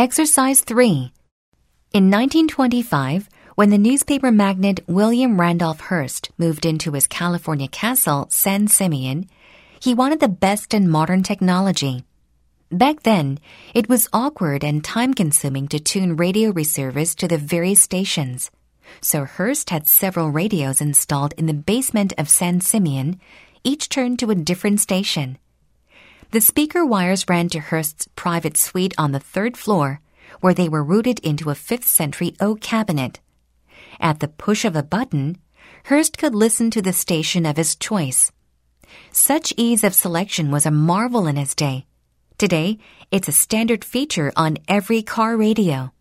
Exercise 3. In 1925, when the newspaper magnate William Randolph Hearst moved into his California castle, San Simeon, he wanted the best in modern technology. Back then, it was awkward and time-consuming to tune radio receivers to the various stations. So Hearst had several radios installed in the basement of San Simeon, each turned to a different station. The speaker wires ran to Hearst's private suite on the 3rd floor, where they were routed into a 5th-century oak cabinet. At the push of a button, Hearst could listen to the station of his choice. Such ease of selection was a marvel in his day. Today, it's a standard feature on every car radio.